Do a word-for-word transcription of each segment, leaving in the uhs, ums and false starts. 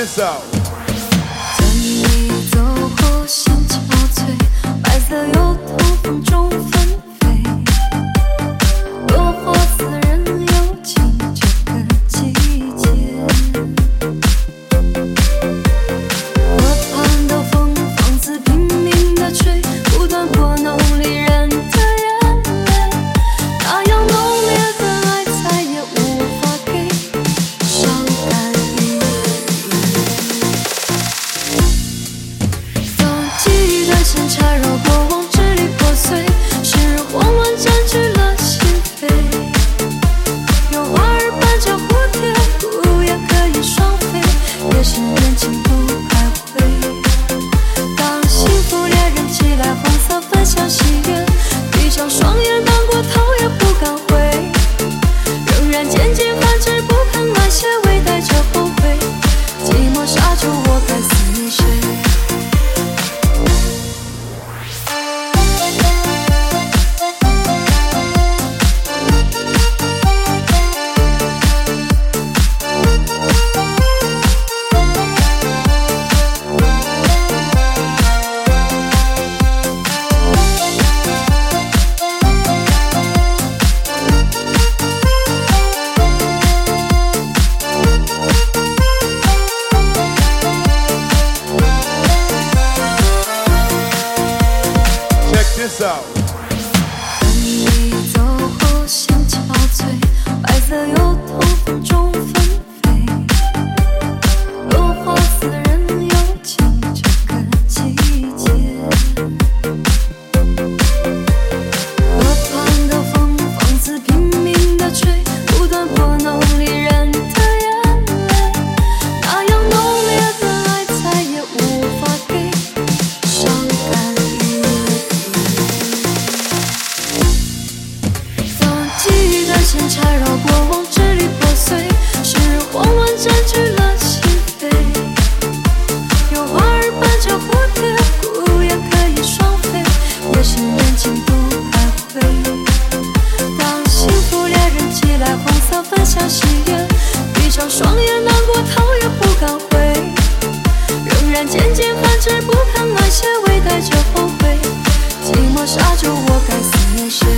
this out。 等你走后，心憔悴，白色油桐风中纷飞，落花似人有情这个季节。河畔的风放肆拼命地吹，不断拨弄离人的眼泪，那样浓烈的爱再也无法给伤感一当记忆的线缠绕过往，支离破碎，时日慌乱占据了心扉。有花儿伴着蝴蝶，孤雁可以双飞，夜深人静不徘徊。当幸福恋人寄来黄色分享喜悦，闭上双眼难过头也不敢回，仍然渐渐含着不肯安歇，微带着后悔，寂寞杀出我该思念谁。 This out。 等你走后，心憔悴，白色油桐风中纷飞，落花似人有情这个季节。河畔的风放肆拼命地吹，不断拨弄离人的眼泪，那样浓烈的爱再也无法给伤感一记忆的线缠绕过往，支离破碎，时日慌乱占据了心扉。有花儿伴着蝴蝶，孤雁可以双飞，夜深人静不徘徊。当幸福恋人寄来黄色分享喜悦，闭上双眼难过头也不敢回，仍然渐渐含着不肯安歇，微带着后悔，寂寞杀出我该思念谁。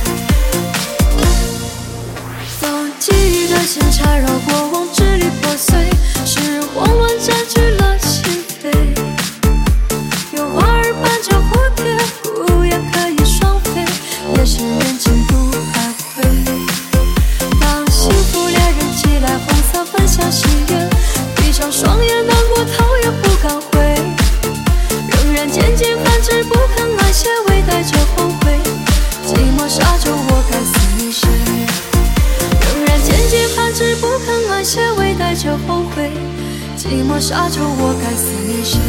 记忆的线缠绕过往，支离破碎，时日慌乱占据了心扉。有花儿伴着蝴蝶，孤雁可以双飞，夜深人静不徘徊。当幸福恋人寄来黄色分享喜悦，闭上双眼难过头也不敢回，仍然渐渐含着不肯安歇，微带着后悔，寂寞杀出我该思念谁。仍然渐渐含着不肯安歇，微带着后悔，寂寞杀出我该思念谁。